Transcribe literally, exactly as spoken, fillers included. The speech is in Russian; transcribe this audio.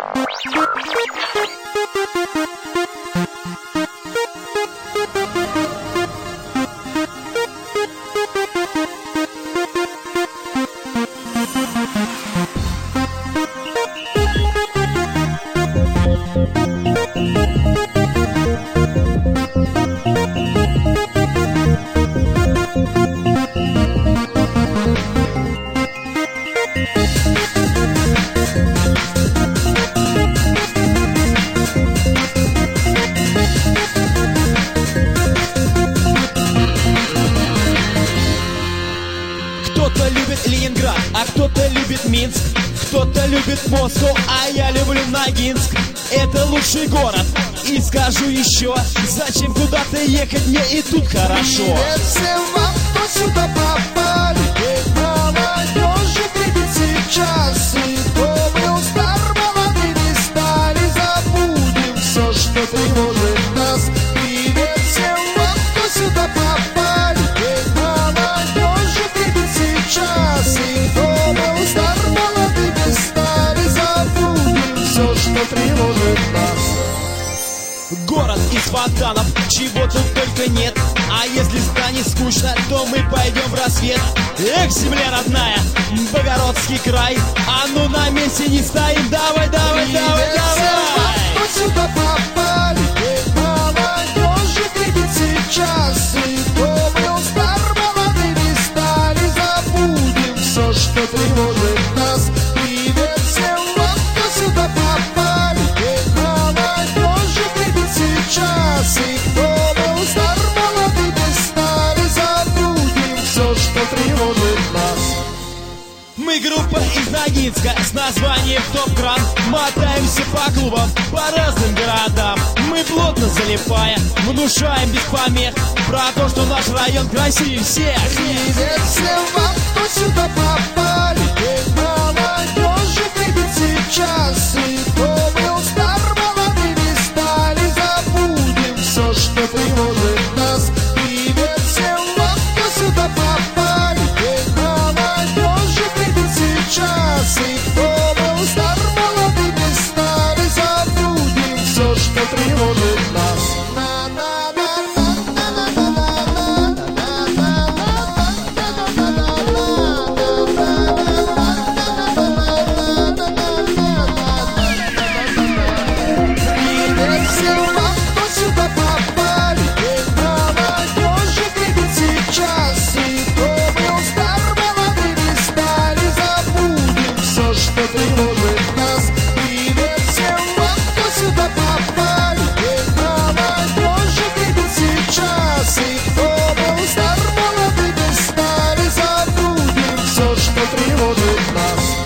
Кто-то любит Ленинград, а кто-то любит Минск. Кто-то любит Москву, а я люблю Ногинск. Это лучший город, и скажу еще, зачем куда-то ехать, мне и тут хорошо. Привет всем вам, кто сюда попали. Молодежи кричит сейчас, и кто был стар, молодыми стали. Забудем все, что тревожит нас. Привет всем вам, кто сюда попали. Молодежи кричит сейчас, и кто был стар, молодыми стали. Забудем все, что тревожит нас. Город из фонтанов, чего тут только нет. А если станет скучно, то мы пойдем в рассвет. Эх, земля родная, Богородский край. А ну на месте не стоим, давай, давай, Привет давай, всем вам, давай. кто сюда попали. Молодежи кричит сейчас, и кто был стар, молодыми стали. Забудем все, что тревожит нас. Привет всем вам, кто сюда попали. Молодежи кричит сейчас, и кто был стар, молодыми стали. Забудем все, что тревожит нас. Мы группа из Ногинска с названием Топ-Кран. Мотаемся по клубам, по разным городам. Мы плотно залипая, внушаем без помех про то, что наш район красивее всех. Привет всем вам, кто сюда попали. Молодежи кричит сейчас, и кто был стар, молодыми стали. Забудем все, что тревожит нас. Привет всем вам, кто сюда попали. Молодежи кричит сейчас, и кто был стар, молодыми стали. Забудем все, что тревожит нас. Привет всем вам, кто сюда попали. Молодежи кричит сейчас, и кто был стар, молодыми стали. Забудем все, что тревожит нас. Привет всем вам, кто сюда попали. Молодежи кричит сейчас, и кто был стар, молодыми стали. Забудем все, что тревожит нас.